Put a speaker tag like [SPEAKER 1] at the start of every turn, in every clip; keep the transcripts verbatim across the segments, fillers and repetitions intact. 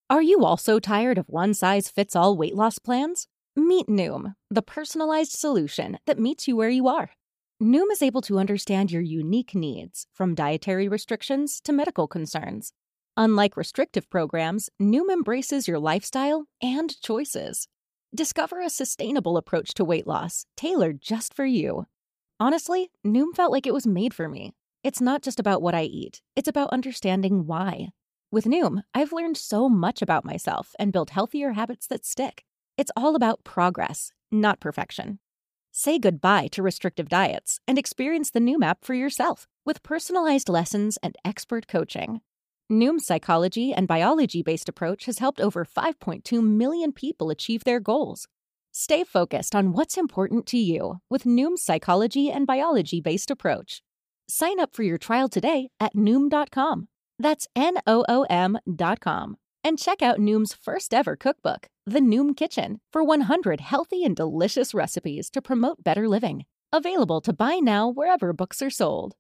[SPEAKER 1] Are you also tired of one-size-fits-all weight loss plans? Meet Noom, the personalized solution that meets you where you are. Noom is able to understand your unique needs, from dietary restrictions to medical concerns. Unlike restrictive programs, Noom embraces your lifestyle and choices. Discover a sustainable approach to weight loss, tailored just for you. Honestly, Noom felt like it was made for me. It's not just about what I eat, it's about understanding why. With Noom, I've learned so much about myself and built healthier habits that stick. It's all about progress, not perfection. Say goodbye to restrictive diets and experience the Noom app for yourself with personalized lessons and expert coaching. Noom's psychology and biology-based approach has helped over five point two million people achieve their goals. Stay focused on what's important to you with Noom's psychology and biology-based approach. Sign up for your trial today at Noom dot com. That's N O O M dot com. And check out Noom's first ever cookbook, The Noom Kitchen, for one hundred healthy and delicious recipes to promote better living. Available to buy now wherever books are sold.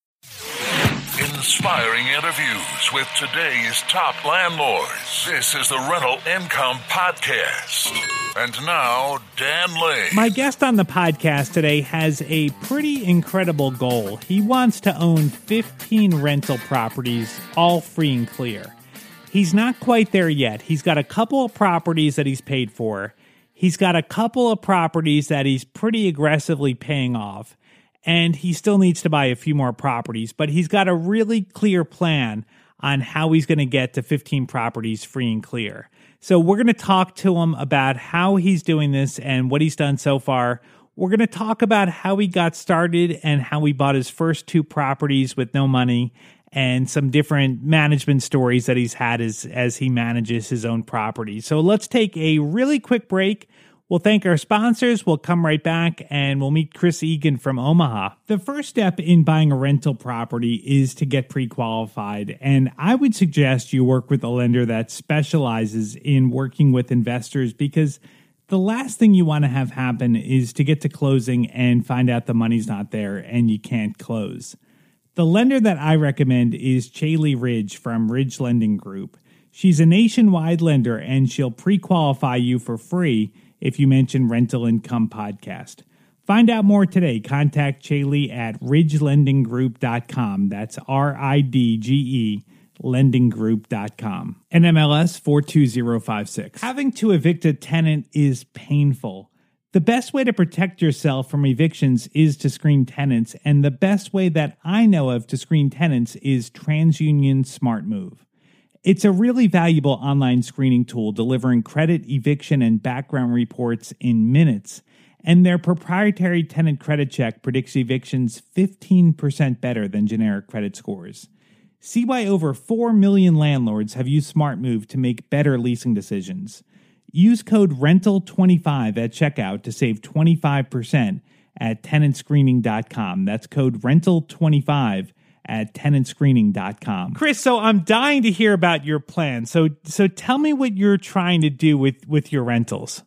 [SPEAKER 2] Inspiring interviews with today's top landlords. This is the Rental Income Podcast. And now, Dan Lane.
[SPEAKER 3] My guest on the podcast today has a pretty incredible goal. He wants to own fifteen rental properties, all free and clear. He's not quite there yet. He's got a couple of properties that he's paid for. He's got a couple of properties that he's pretty aggressively paying off. And he still needs to buy a few more properties, but he's got a really clear plan on how he's going to get to fifteen properties free and clear. So we're going to talk to him about how he's doing this and what he's done so far. We're going to talk about how he got started and how he bought his first two properties with no money, and some different management stories that he's had as, as he manages his own property. So let's take a really quick break. We'll thank our sponsors, we'll come right back, and we'll meet Chris Egan from Omaha. The first step in buying a rental property is to get pre-qualified, and I would suggest you work with a lender that specializes in working with investors, because the last thing you want to have happen is to get to closing and find out the money's not there and you can't close. The lender that I recommend is Chaley Ridge from Ridge Lending Group. She's a nationwide lender, and she'll pre-qualify you for free if you mention Rental Income Podcast. Find out more today. Contact Chaley at ridge lending group dot com. That's R I D G E lending group dot com. N M L S four two zero five six. Having to evict a tenant is painful. The best way to protect yourself from evictions is to screen tenants, and the best way that I know of to screen tenants is TransUnion SmartMove. It's a really valuable online screening tool delivering credit, eviction, and background reports in minutes. And their proprietary tenant credit check predicts evictions fifteen percent better than generic credit scores. See why over four million landlords have used SmartMove to make better leasing decisions. Use code rental twenty-five at checkout to save twenty-five percent at tenant screening dot com. That's code rental twenty-five at tenant screening dot com. Chris, so I'm dying to hear about your plan. So so tell me what you're trying to do with, with your rentals.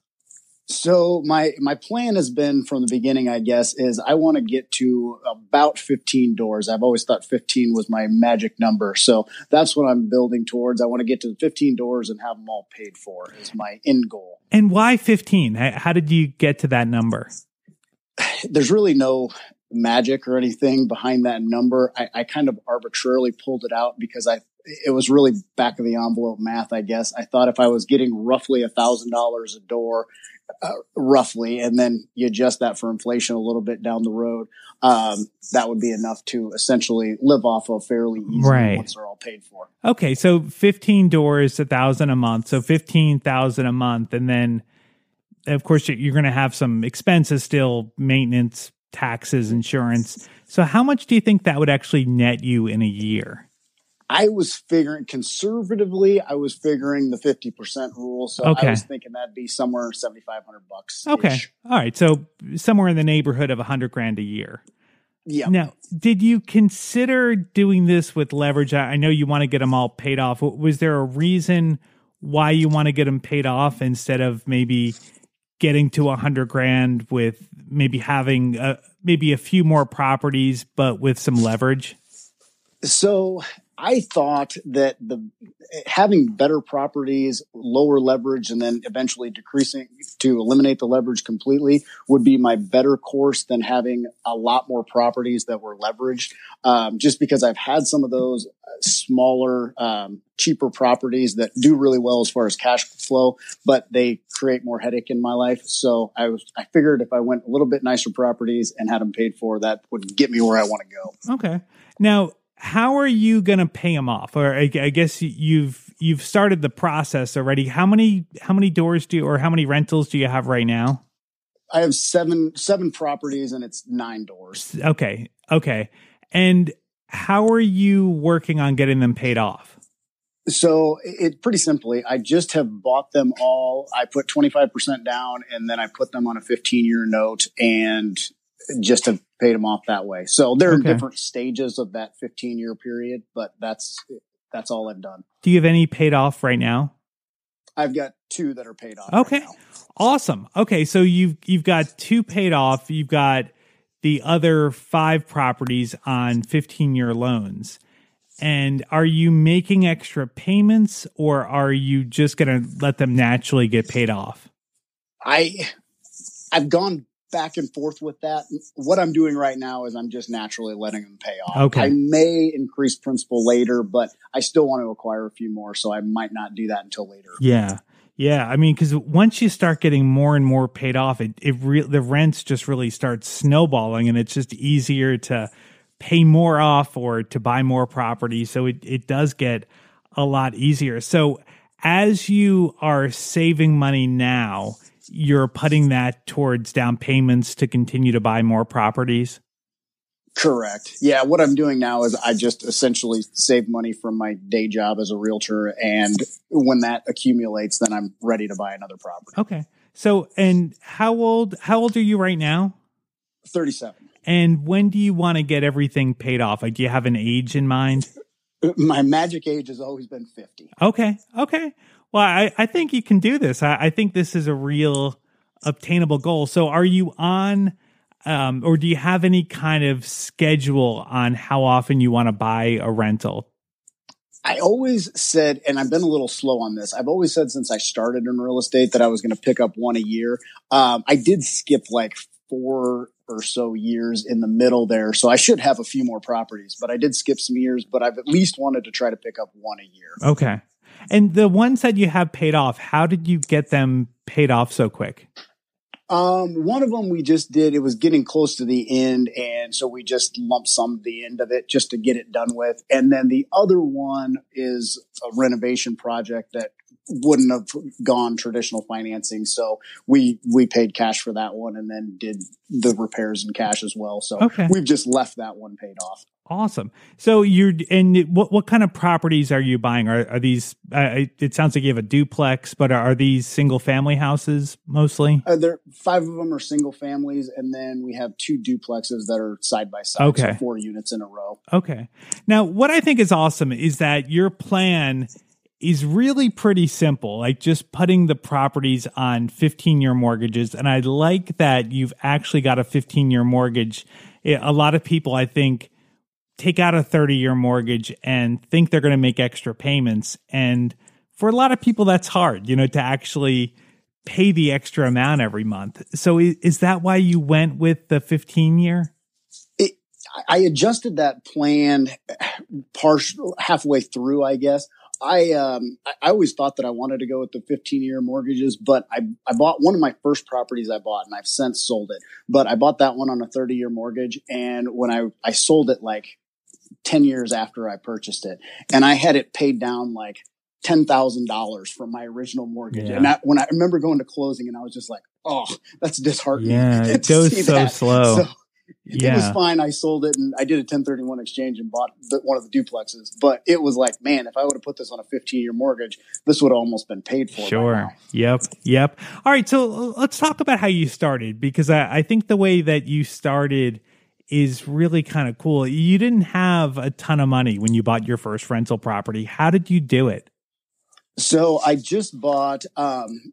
[SPEAKER 4] So my my plan has been from the beginning, I guess, is I want to get to about fifteen doors. I've always thought fifteen was my magic number. So that's what I'm building towards. I want to get to fifteen doors and have them all paid for is my end goal.
[SPEAKER 3] And why fifteen? How did you get to that number?
[SPEAKER 4] There's really no magic or anything behind that number. I, I kind of arbitrarily pulled it out because I it was really back of the envelope math, I guess. I thought if I was getting roughly a thousand dollars a door, uh, roughly, and then you adjust that for inflation a little bit down the road, um, that would be enough to essentially live off of fairly easily
[SPEAKER 3] right.
[SPEAKER 4] once they're all paid for.
[SPEAKER 3] Okay, so fifteen doors, a thousand a month, so fifteen thousand a month, and then of course you're going to have some expenses still, maintenance, taxes, insurance. So how much do you think that would actually net you in a year?
[SPEAKER 4] I was figuring conservatively, I was figuring the fifty percent rule. So
[SPEAKER 3] okay.
[SPEAKER 4] I was thinking that'd be somewhere seventy-five hundred bucks.
[SPEAKER 3] Okay. All right. So somewhere in the neighborhood of a hundred grand a year.
[SPEAKER 4] Yeah.
[SPEAKER 3] Now, did you consider doing this with leverage? I know you want to get them all paid off. Was there a reason why you want to get them paid off instead of maybe getting to a hundred grand with maybe having a, maybe a few more properties, but with some leverage?
[SPEAKER 4] So I thought that the having better properties, lower leverage, and then eventually decreasing to eliminate the leverage completely would be my better course than having a lot more properties that were leveraged. Um, just because I've had some of those smaller, um, cheaper properties that do really well as far as cash flow, but they create more headache in my life. So I was, I figured if I went a little bit nicer properties and had them paid for, that would get me where I want to go.
[SPEAKER 3] Okay. Now, how are you going to pay them off? Or I, I guess you've you've started the process already. How many how many doors do you, or how many rentals do you have right now?
[SPEAKER 4] I have seven seven properties and it's nine doors.
[SPEAKER 3] Okay, okay. And how are you working on getting them paid off?
[SPEAKER 4] So it pretty simply, I just have bought them all. I put twenty-five percent down and then I put them on a fifteen year note and just have paid them off that way. So they're
[SPEAKER 3] Okay.
[SPEAKER 4] in different stages of that fifteen year period, but that's, that's all I've done.
[SPEAKER 3] Do you have any paid off right now?
[SPEAKER 4] I've got two that are paid off.
[SPEAKER 3] Okay.
[SPEAKER 4] Right now.
[SPEAKER 3] Awesome. Okay, so you've you've got two paid off. You've got the other five properties on fifteen year loans. And are you making extra payments, or are you just going to let them naturally get paid off?
[SPEAKER 4] I, I've gone back and forth with that. What I'm doing right now is I'm just naturally letting them pay off.
[SPEAKER 3] Okay.
[SPEAKER 4] I may increase principal later, but I still want to acquire a few more, so I might not do that until later.
[SPEAKER 3] Yeah. Yeah. I mean, because once you start getting more and more paid off, it, it re- the rents just really start snowballing, and it's just easier to pay more off or to buy more property. So it, it does get a lot easier. So as you are saving money now, you're putting that towards down payments to continue to buy more properties?
[SPEAKER 4] Correct. Yeah. What I'm doing now is I just essentially save money from my day job as a realtor. And when that accumulates, then I'm ready to buy another property.
[SPEAKER 3] Okay. So, and how old, how old are you right now?
[SPEAKER 4] thirty-seven.
[SPEAKER 3] And when do you want to get everything paid off? Like, do you have an age in mind?
[SPEAKER 4] My magic age has always been fifty.
[SPEAKER 3] Okay. Okay. Well, I, I think you can do this. I, I think this is a real obtainable goal. So are you on, um, or do you have any kind of schedule on how often you want to buy a rental?
[SPEAKER 4] I always said, and I've been a little slow on this, I've always said since I started in real estate that I was going to pick up one a year. Um, I did skip like four or so years in the middle there. So I should have a few more properties, but I did skip some years, but I've at least wanted to try to pick up one a year.
[SPEAKER 3] Okay. And the ones that you have paid off, how did you get them paid off so quick?
[SPEAKER 4] Um, one of them we just did, it was getting close to the end. And so we just lump summed the end of it just to get it done with. And then the other one is a renovation project that wouldn't have gone traditional financing. So we, we paid cash for that one and then did the repairs in cash as well. So
[SPEAKER 3] Okay.
[SPEAKER 4] we've just left that one paid off.
[SPEAKER 3] Awesome. So you're, and what, what kind of properties are you buying? Are, are these, uh, it sounds like you have a duplex, but are, are these single family houses mostly?
[SPEAKER 4] Uh, there, five of them are single families. And then we have two duplexes that are side by side.
[SPEAKER 3] Okay.
[SPEAKER 4] So four units in a row.
[SPEAKER 3] Okay. Now, what I think is awesome is that your plan is really pretty simple, like just putting the properties on fifteen year mortgages. And I like that you've actually got a fifteen year mortgage. A lot of people, I think, take out a thirty year mortgage and think they're going to make extra payments. And for a lot of people, that's hard, you know, to actually pay the extra amount every month. So is, is that why you went with the fifteen year?
[SPEAKER 4] It, I adjusted that plan partial halfway through, I guess. I, um, I always thought that I wanted to go with the fifteen year mortgages, but I, I bought one of my first properties I bought and I've since sold it, but I bought that one on a thirty year mortgage. And when I, I sold it like ten years after I purchased it, and I had it paid down like ten thousand dollars from my original mortgage.
[SPEAKER 3] Yeah.
[SPEAKER 4] And I, when I remember going to closing and I was just like, oh, that's disheartening.
[SPEAKER 3] Yeah, it
[SPEAKER 4] to
[SPEAKER 3] goes
[SPEAKER 4] see
[SPEAKER 3] so
[SPEAKER 4] that.
[SPEAKER 3] slow.
[SPEAKER 4] So,
[SPEAKER 3] Yeah.
[SPEAKER 4] It was fine. I sold it and I did a ten thirty-one exchange and bought the, one of the duplexes. But it was like, man, if I would have put this on a fifteen year mortgage, this would have almost been paid for.
[SPEAKER 3] Sure. Yep. Yep. All right. So let's talk about how you started, because I, I think the way that you started is really kind of cool. You didn't have a ton of money when you bought your first rental property. How did you do it?
[SPEAKER 4] So I just bought, um,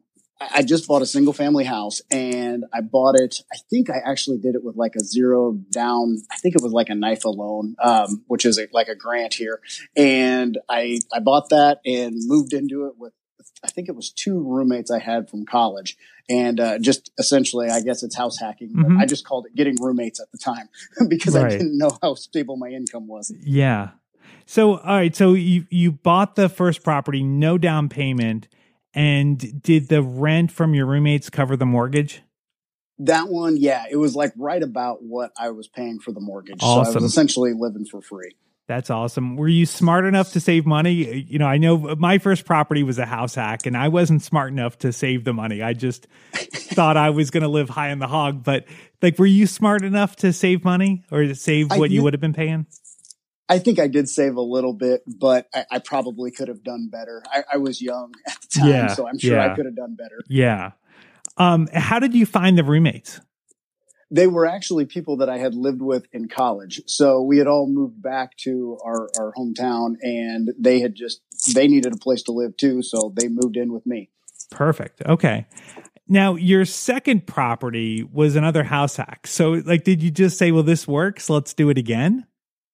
[SPEAKER 4] I just bought a single family house, and I bought it. I think I actually did it with like a zero down. I think it was like a N Y F A loan, um, which is a, like a grant here. And I, I bought that and moved into it with, I think it was two roommates I had from college. And, uh, just essentially, I guess it's house hacking. But
[SPEAKER 3] Mm-hmm.
[SPEAKER 4] I just called it getting roommates at the time because
[SPEAKER 3] Right.
[SPEAKER 4] I didn't know how stable my income was.
[SPEAKER 3] Yeah. So, all right. So you, you bought the first property, no down payment. And did the rent from your roommates cover the mortgage?
[SPEAKER 4] That one, yeah, it was like right about what I was paying for the mortgage.
[SPEAKER 3] Awesome.
[SPEAKER 4] So I was essentially living for free.
[SPEAKER 3] That's awesome. Were you smart enough to save money? You know, I know my first property was a house hack, and I wasn't smart enough to save the money. I just thought I was going to live high on the hog. But like, were you smart enough to save money or to save what you would have been paying?
[SPEAKER 4] I think I did save a little bit, but I, I probably could have done better. I, I was young at the time,
[SPEAKER 3] Yeah,
[SPEAKER 4] so I'm sure
[SPEAKER 3] yeah.
[SPEAKER 4] I could have done better.
[SPEAKER 3] Yeah. Um, how did you find the roommates?
[SPEAKER 4] They were actually people that I had lived with in college. So we had all moved back to our, our hometown, and they had just, they needed a place to live too. So they moved in with me.
[SPEAKER 3] Perfect. Okay. Now, your second property was another house hack. So like, did you just say, well, this works, let's do it again?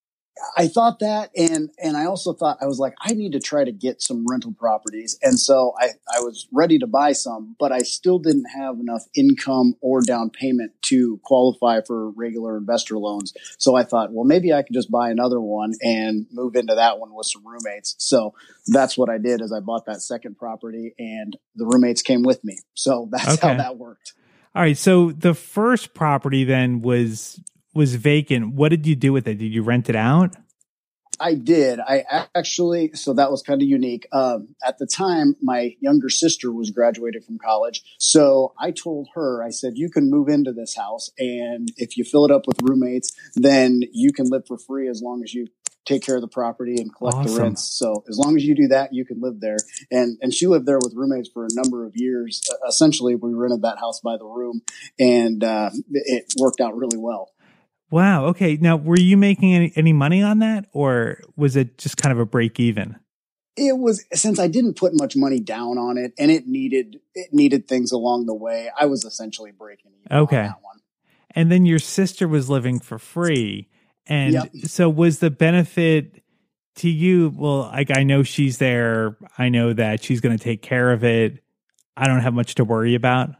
[SPEAKER 4] I thought that, and and I also thought, I was like, I need to try to get some rental properties. And so I, I was ready to buy some, but I still didn't have enough income or down payment to qualify for regular investor loans. So I thought, well, maybe I could just buy another one and move into that one with some roommates. So that's what I did, is I bought that second property, and the roommates came with me. So that's
[SPEAKER 3] Okay.
[SPEAKER 4] how that worked.
[SPEAKER 3] All right. So the first property then was was vacant. What did you do with it? Did you rent it out?
[SPEAKER 4] I did. I actually, so that was kind of unique. Um, at the time, my younger sister was graduating from college. So I told her, I said, you can move into this house, and if you fill it up with roommates, then you can live for free as long as you take care of the property and collect
[SPEAKER 3] Awesome.
[SPEAKER 4] the rents. So as long as you do that, you can live there. And, and she lived there with roommates for a number of years. Uh, essentially, we rented that house by the room, and uh, it worked out really well.
[SPEAKER 3] Wow. Okay. Now, were you making any, any money on that, or was it just kind of a break even?
[SPEAKER 4] It was, since I didn't put much money down on it, and it needed, it needed things along the way, I was essentially breaking even
[SPEAKER 3] Okay.
[SPEAKER 4] on that one.
[SPEAKER 3] And then your sister was living for free. And
[SPEAKER 4] Yep.
[SPEAKER 3] so was the benefit to you? Well, like, I know she's there. I know that she's going to take care of it. I don't have much to worry about.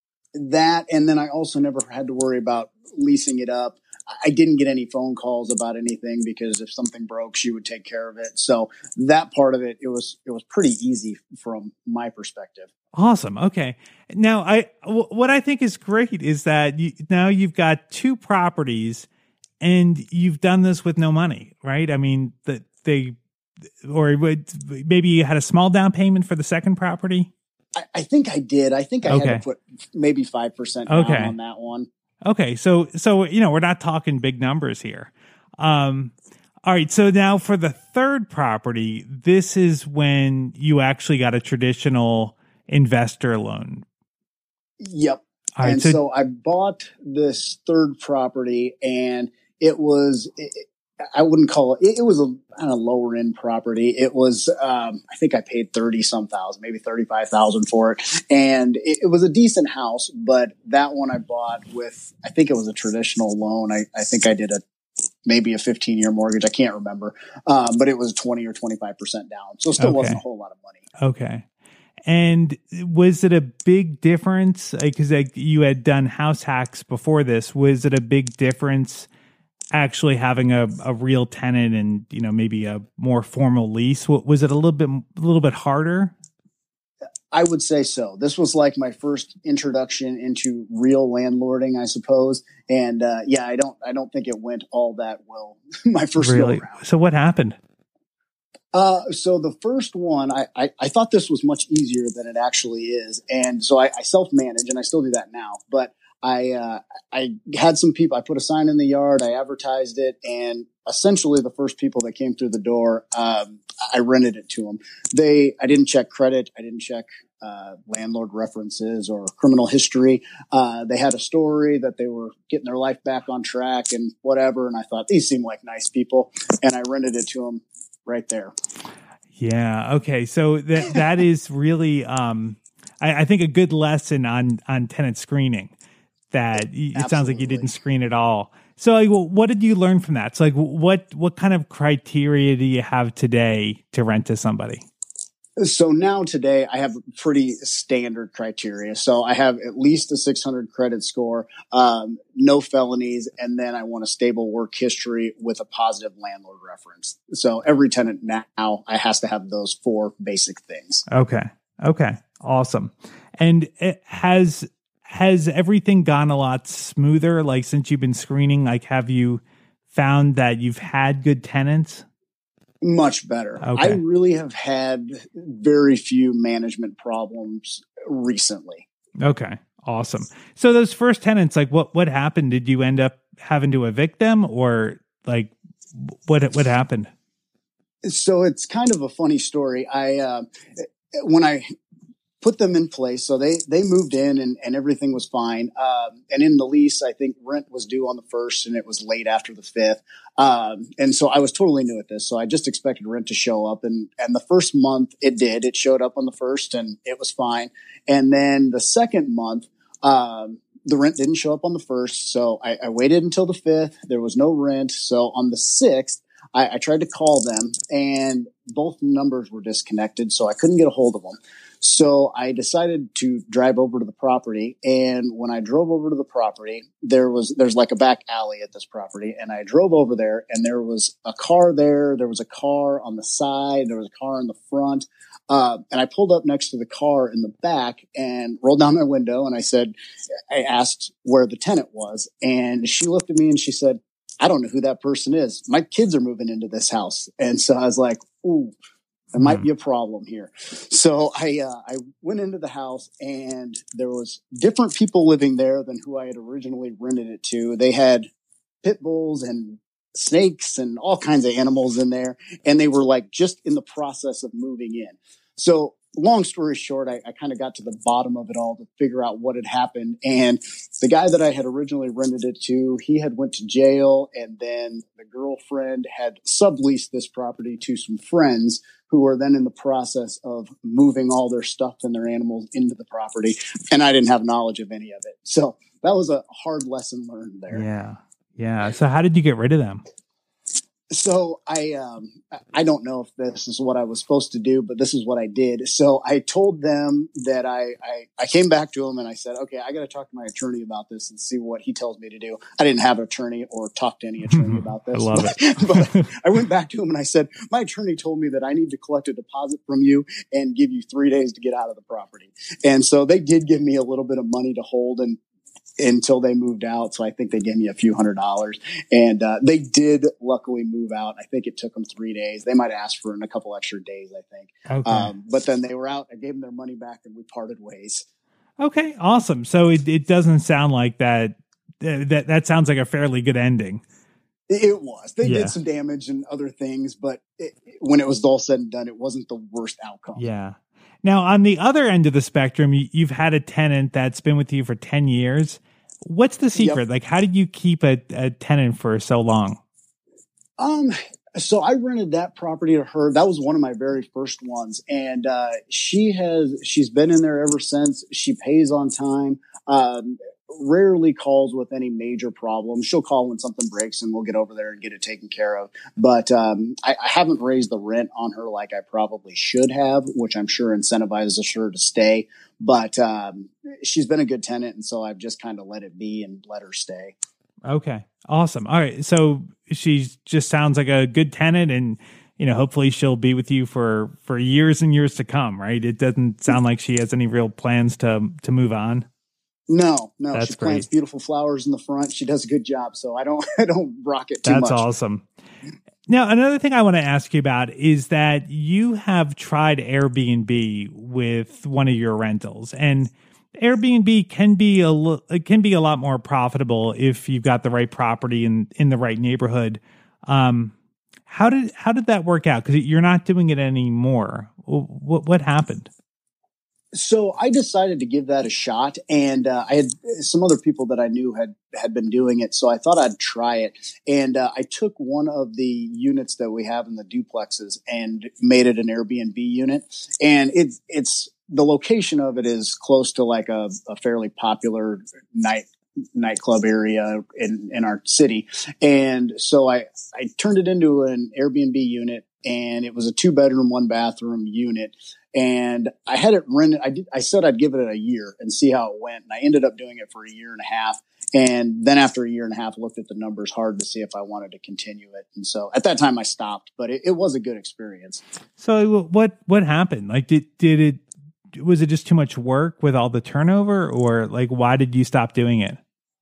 [SPEAKER 4] That, and then I also never had to worry about leasing it up. I didn't get any phone calls about anything, because if something broke, she would take care of it. So that part of it, it was, it was pretty easy from my perspective.
[SPEAKER 3] Awesome. Okay. Now, I w- what I think is great is that you, now you've got two properties, and you've done this with no money, right? I mean, that they, or would, maybe you had a small down payment for the second property.
[SPEAKER 4] I, I think I did. I think I
[SPEAKER 3] Okay.
[SPEAKER 4] had to put maybe five percent down
[SPEAKER 3] Okay.
[SPEAKER 4] on that one.
[SPEAKER 3] Okay, so so you know, we're not talking big numbers here. Um, all right, so now for the third property, this is when you actually got a traditional investor loan.
[SPEAKER 4] Yep.
[SPEAKER 3] All right,
[SPEAKER 4] and
[SPEAKER 3] so,
[SPEAKER 4] so I bought this third property, and it was, it, I wouldn't call it, it, it was a kind of lower end property. It was, um, I think I paid thirty some thousand, maybe thirty-five thousand for it. And it, it was a decent house, but that one I bought with, I think it was a traditional loan. I, I think I did a, maybe a fifteen year mortgage. I can't remember. Um, but it was twenty or twenty-five percent down. So it still
[SPEAKER 3] Okay.
[SPEAKER 4] wasn't a whole lot of money.
[SPEAKER 3] okay. And was it a big difference? Because like, you had done house hacks before this. Was it a big difference actually having a, a real tenant and, you know, maybe a more formal lease? Was it a little bit, a little bit harder?
[SPEAKER 4] I would say so. This was like my first introduction into real landlording, I suppose. And uh, yeah, I don't, I don't think it went all that well. My first
[SPEAKER 3] Really?
[SPEAKER 4] go around.
[SPEAKER 3] So what happened?
[SPEAKER 4] Uh, so the first one, I, I, I thought this was much easier than it actually is, and so I, I self-manage, and I still do that now. But I, uh, I had some people. I put a sign in the yard. I advertised it, and essentially the first people that came through the door, um, I rented it to them. They, I didn't check credit. I didn't check uh, landlord references or criminal history. Uh, they had a story that they were getting their life back on track and whatever. And I thought these seem like nice people, and I rented it to them right there.
[SPEAKER 3] Yeah. Okay. So that that is really um, I, I think a good lesson on on tenant screening. That it
[SPEAKER 4] Absolutely.
[SPEAKER 3] Sounds like you didn't screen at all. So, like, what did you learn from that? So, like, what what kind of criteria do you have today to rent to somebody?
[SPEAKER 4] So now today I have pretty standard criteria. So I have at least a six hundred credit score, um, no felonies, and then I want a stable work history with a positive landlord reference. So every tenant now I has to have those four basic things.
[SPEAKER 3] Okay. Okay. Awesome. And it has has everything gone a lot smoother? Like since you've been screening, like have you found that you've had good tenants?
[SPEAKER 4] Much better.
[SPEAKER 3] Okay.
[SPEAKER 4] I really have had very few management problems recently.
[SPEAKER 3] Okay. Awesome. So those first tenants, like what, what happened? Did you end up having to evict them or like what, what happened?
[SPEAKER 4] So it's kind of a funny story. I, uh, when I put them in place, so they, they moved in and, and everything was fine. Um, and in the lease, I think rent was due on the first and it was late after the fifth. Um, and so I was totally new at this. So I just expected rent to show up and, and the first month it did, it showed up on the first and it was fine. And then the second month, um, the rent didn't show up on the first. So I, I waited until the fifth. There was no rent. So on the sixth, I, I tried to call them and both numbers were disconnected. So I couldn't get a hold of them. So I decided to drive over to the property. And when I drove over to the property, there was, there's like a back alley at this property. And I drove over there and there was a car there. There was a car on the side. There was a car in the front. Uh, and I pulled up next to the car in the back and rolled down my window. And I said, I asked where the tenant was. And she looked at me and she said, I don't know who that person is. My kids are moving into this house. And so I was like, ooh. There might be a problem here. So I, uh, I went into the house and there was different people living there than who I had originally rented it to. They had pit bulls and snakes and all kinds of animals in there. And they were like just in the process of moving in. So long story short, I, I kind of got to the bottom of it all to figure out what had happened. And the guy that I had originally rented it to, he had went to jail. And then the girlfriend had subleased this property to some friends who were then in the process of moving all their stuff and their animals into the property. And I didn't have knowledge of any of it. So that was a hard lesson learned there.
[SPEAKER 3] Yeah. Yeah. So how did you get rid of them?
[SPEAKER 4] So I, um, I don't know if this is what I was supposed to do, but this is what I did. So I told them that I, I, I came back to him and I said, okay, I got to talk to my attorney about this and see what he tells me to do. I didn't have an attorney or talk to any attorney about this.
[SPEAKER 3] I love
[SPEAKER 4] but,
[SPEAKER 3] it.
[SPEAKER 4] But I went back to him and I said, my attorney told me that I need to collect a deposit from you and give you three days to get out of the property. And so they did give me a little bit of money to hold and until they moved out. So I think they gave me a few hundred dollars and, uh, they did luckily move out. I think it took them three days. They might have asked for a couple extra days, I think.
[SPEAKER 3] Okay.
[SPEAKER 4] Um, but then they were out. I gave them their money back and we parted ways.
[SPEAKER 3] Okay. Awesome. So it, it doesn't sound like that, that, that sounds like a fairly good ending.
[SPEAKER 4] It was, they
[SPEAKER 3] Yeah.
[SPEAKER 4] did some damage and other things, but it, when it was all said and done, it wasn't the worst outcome.
[SPEAKER 3] Yeah. Now, on the other end of the spectrum, you, you've had a tenant that's been with you for ten years. What's the secret?
[SPEAKER 4] Yep.
[SPEAKER 3] Like, how did you keep a, a tenant for so long?
[SPEAKER 4] Um, so I rented that property to her. That was one of my very first ones. And, uh, she has, she's been in there ever since. She pays on time. Um, rarely calls with any major problems. She'll call when something breaks and we'll get over there and get it taken care of. But, um, I, I haven't raised the rent on her like I probably should have, which I'm sure incentivizes her to stay. But, um, she's been a good tenant. And so I've just kind of let it be and let her stay.
[SPEAKER 3] Okay. Awesome. All right. So she just sounds like a good tenant and, you know, hopefully she'll be with you for, for years and years to come, right? It doesn't sound like she has any real plans to, to move on.
[SPEAKER 4] No, no,
[SPEAKER 3] That's
[SPEAKER 4] she plants
[SPEAKER 3] great.
[SPEAKER 4] beautiful flowers in the front. She does a good job. So I don't, I don't rock it too
[SPEAKER 3] That's
[SPEAKER 4] much.
[SPEAKER 3] awesome. Now, another thing I want to ask you about is that you have tried Airbnb with one of your rentals, and Airbnb can be a l- it can be a lot more profitable if you've got the right property in in the right neighborhood. Um, how did how did that work out? Because you're not doing it anymore. What what happened?
[SPEAKER 4] So I decided to give that a shot, and uh, I had some other people that I knew had had been doing it, so I thought I'd try it. And uh, I took one of the units that we have in the duplexes and made it an Airbnb unit, and it's it's the location of it is close to like a, a fairly popular night nightclub area in, in our city. And so I, I turned it into an Airbnb unit, and it was a two bedroom, one bathroom unit. And I had it rented. I did, I said I'd give it a year and see how it went. And I ended up doing it for a year and a half. And then after a year and a half, looked at the numbers hard to see if I wanted to continue it. And so at that time I stopped, but it, it was a good experience.
[SPEAKER 3] So what, what happened? Like, did, did it, was it just too much work with all the turnover, or like, why did you stop doing it?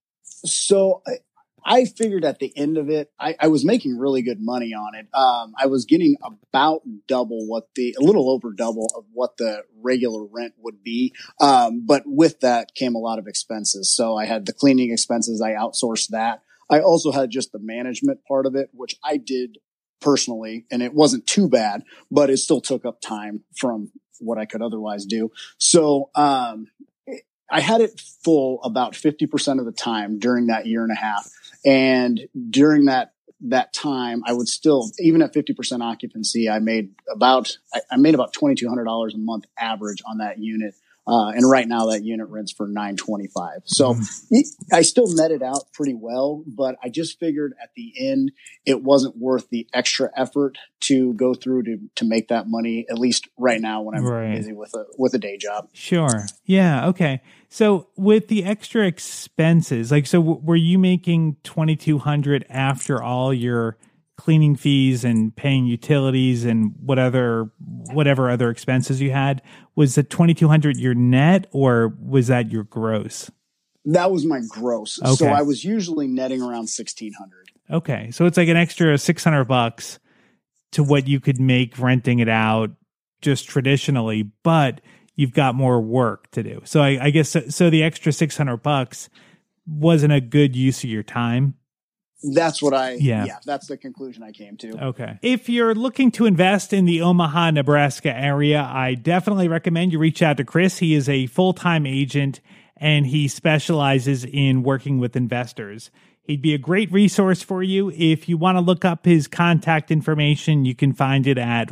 [SPEAKER 4] So I, I figured at the end of it, I, I was making really good money on it. Um, I was getting about double what the, a little over double of what the regular rent would be. Um, but with that came a lot of expenses. So I had the cleaning expenses. I outsourced that. I also had just the management part of it, which I did personally, and it wasn't too bad, but it still took up time from what I could otherwise do. So, um, I had it full about fifty percent of the time during that year and a half. And during that, that time, I would still, even at fifty percent occupancy, I made about, I, I made about twenty-two hundred dollars a month average on that unit. Uh, and right now that unit rents for nine twenty-five. So mm-hmm. I still netted out pretty well, but I just figured at the end, it wasn't worth the extra effort to go through to, to make that money, at least right now when I'm right. busy with a, with a day job.
[SPEAKER 3] Sure. Yeah. Okay. So with the extra expenses, like, so w- were you making twenty-two hundred after all your cleaning fees and paying utilities and what other, whatever other expenses you had? Was the twenty-two hundred your net, or was that your gross?
[SPEAKER 4] That was my gross.
[SPEAKER 3] Okay.
[SPEAKER 4] So I was usually netting around sixteen hundred.
[SPEAKER 3] Okay. So it's like an extra six hundred bucks to what you could make renting it out just traditionally, but you've got more work to do. So I, I guess, so, so the extra six hundred bucks wasn't a good use of your time.
[SPEAKER 4] That's what I,
[SPEAKER 3] yeah.
[SPEAKER 4] yeah, that's the conclusion I came to.
[SPEAKER 3] Okay. If you're looking to invest in the Omaha, Nebraska area, I definitely recommend you reach out to Chris. He is a full-time agent, and he specializes in working with investors. He'd be a great resource for you. If you want to look up his contact information, you can find it at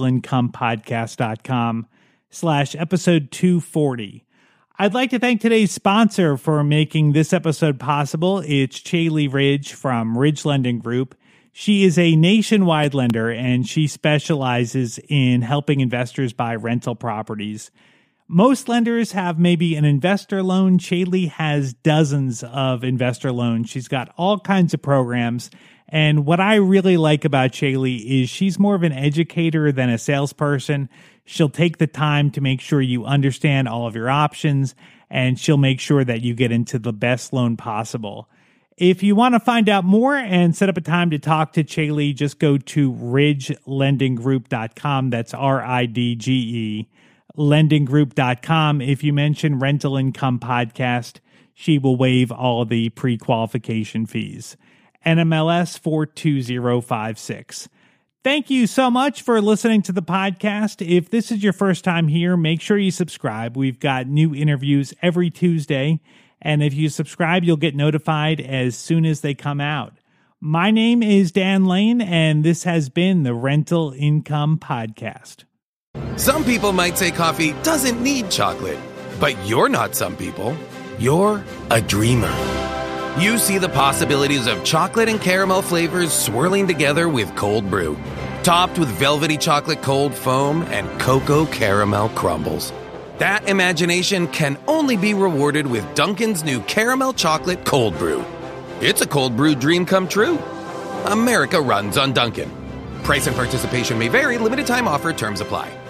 [SPEAKER 3] rentalincomepodcast.com slash episode 240. I'd like to thank today's sponsor for making this episode possible. It's Chaley Ridge from Ridge Lending Group. She is a nationwide lender, and she specializes in helping investors buy rental properties. Most lenders have maybe an investor loan. Chaley has dozens of investor loans. She's got all kinds of programs. And what I really like about Chaley is she's more of an educator than a salesperson. She'll take the time to make sure you understand all of your options, and she'll make sure that you get into the best loan possible. If you want to find out more and set up a time to talk to Chaley, just go to ridge lending group dot com. That's R I D G E, lending group dot com. If you mention Rental Income Podcast, she will waive all the pre-qualification fees. N M L S four two zero five six. Thank you so much for listening to the podcast. If this is your first time here, make sure you subscribe. We've got new interviews every Tuesday, and if you subscribe, you'll get notified as soon as they come out. My name is Dan Lane, and this has been the Rental Income Podcast.
[SPEAKER 5] Some people might say coffee doesn't need chocolate, but you're not some people. You're a dreamer. You see the possibilities of chocolate and caramel flavors swirling together with cold brew, topped with velvety chocolate cold foam and cocoa caramel crumbles. That imagination can only be rewarded with Dunkin's new caramel chocolate cold brew. It's a cold brew dream come true. America runs on Dunkin'. Price and participation may vary. Limited time offer. Terms apply.